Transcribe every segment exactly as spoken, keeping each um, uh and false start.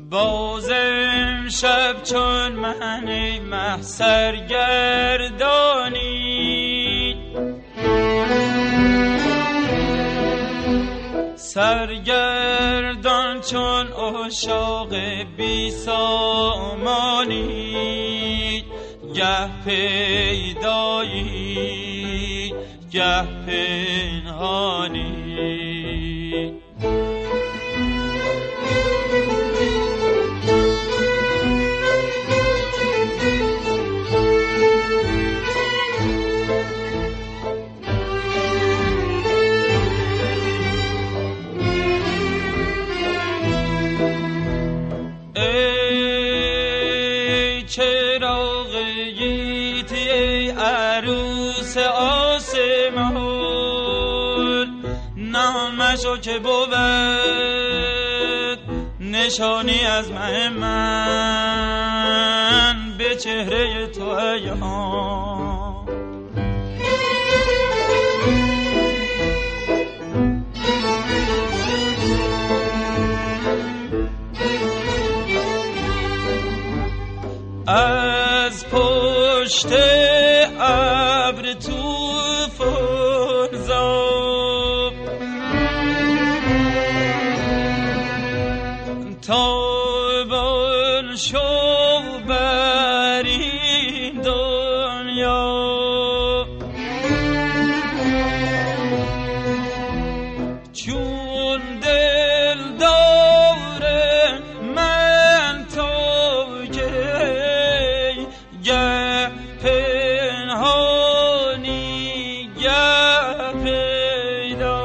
باز امشب چون من مه سرگردانی، سرگردان چون عشاق بی سامانی، گه پیدایی گه پنهانی. ای چراغ گیتی ای عروس آسمان، نامشو که بود نشانی از مه من به چهره تو عیان. از پشت ابر طوفان زد تابان شو بر این دنیا، چون دل داره من تو گه پنهانی گه پیدا.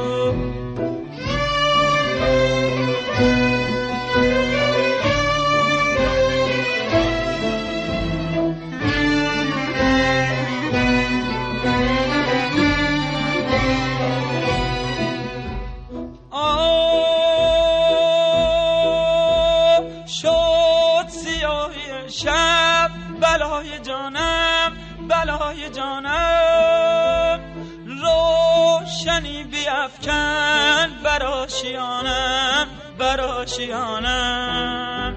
آه شد سیاهی شب بلای جانم بلای جانم، روشنی بیفکن بر آشیانم بر آشیانم.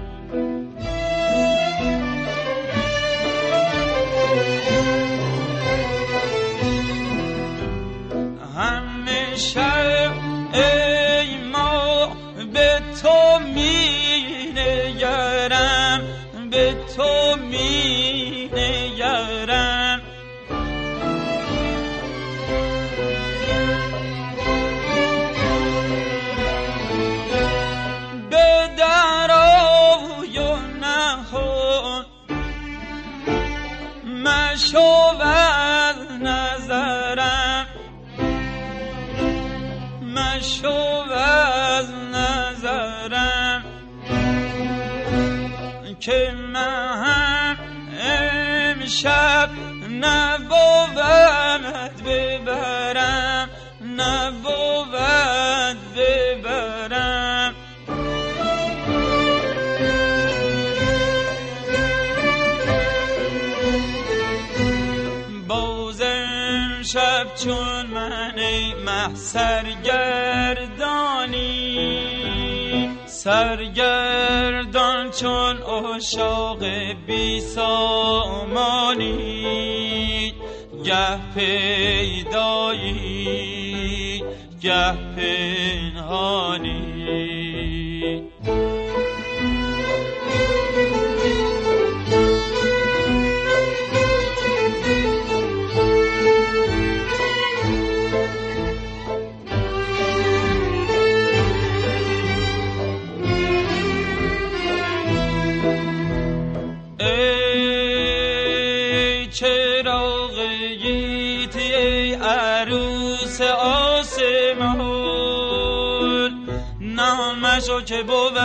همیشه ای ما به تو می نگرم به تو می نگرم. به درای و نهان مشو از نظرم مشو از نظرم، که من امشب نبود ببرم نبود ببرم. باز امشب چون من مه سرگردانی، سرگردان چون عشاق بی سامانی، گه پیدایی گه پنهانی. ای چراغ گیتی ای عروس آسمان، نامشو که بود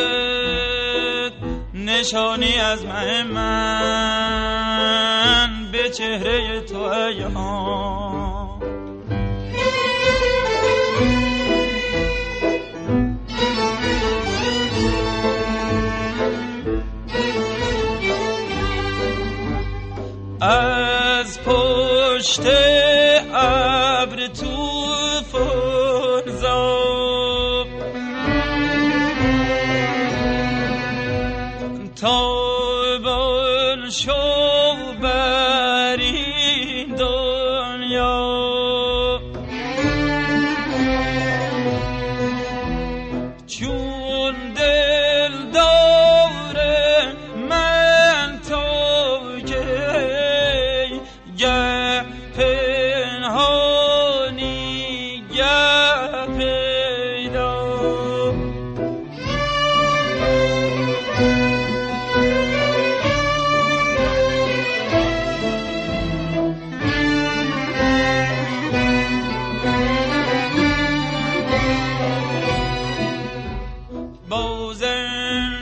نشانی از مه من به چهره تو عیان. از پشت ابر طوفان زد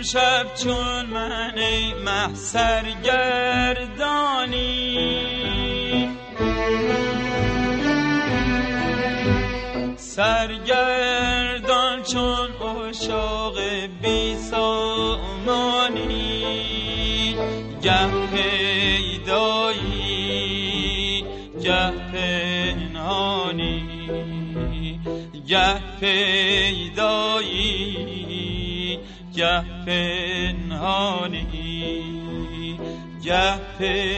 شب چون من ای مه سرگردانی، سرگردان چون عشاق بی سامانی، گه پیدایی گه پنهانی، گه پیدایی گه پنهانی، گه پیدایی